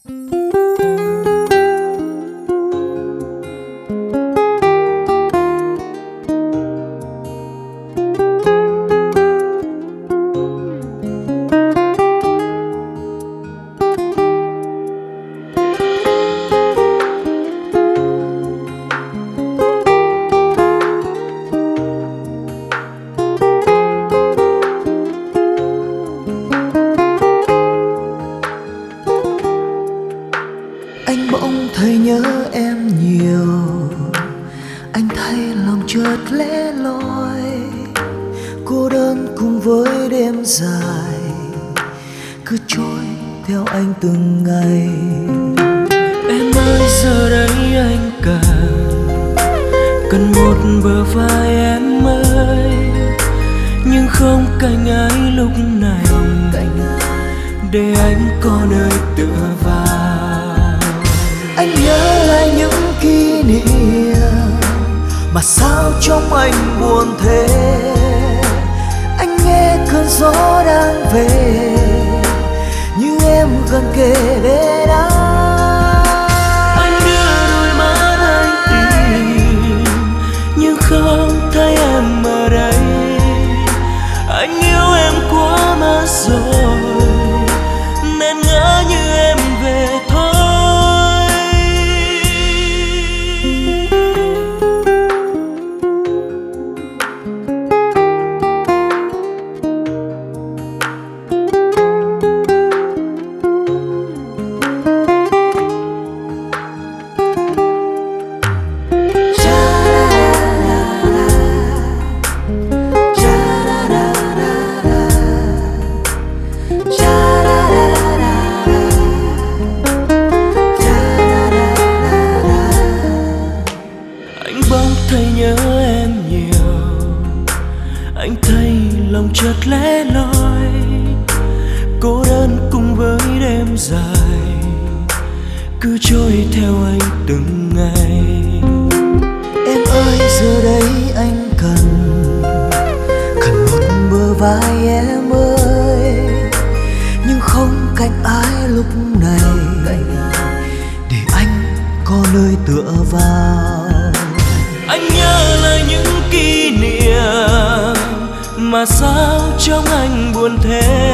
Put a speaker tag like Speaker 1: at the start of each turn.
Speaker 1: Anh bỗng thấy nhớ em nhiều, anh thấy lòng chợt lẻ loi, cô đơn cùng với đêm dài cứ trôi theo anh từng ngày.
Speaker 2: Em ơi giờ đây anh cần một bờ vai em ơi, nhưng không cạnh ai lúc này để anh có nơi tựa vào.
Speaker 1: Anh nhớ lại những kỷ niệm mà sao trong anh buồn thế. Anh nghe cơn gió đang về như em gần kề bên anh.
Speaker 2: Anh đưa đôi mắt anh tìm nhưng không thấy em ở đây. Anh yêu em quá mất rồi nên ngỡ như em về thôi. Anh bỗng thấy nhớ em nhiều, anh thấy lòng chợt lẻ loi, cô đơn cùng với đêm dài cứ trôi theo anh từng ngày.
Speaker 1: Em ơi giờ đây anh cần một bờ vai em ơi, nhưng không cạnh ai lúc này để anh có nơi tựa vào.
Speaker 2: Anh nhớ lại những kỷ niệm mà sao trong anh buồn thế.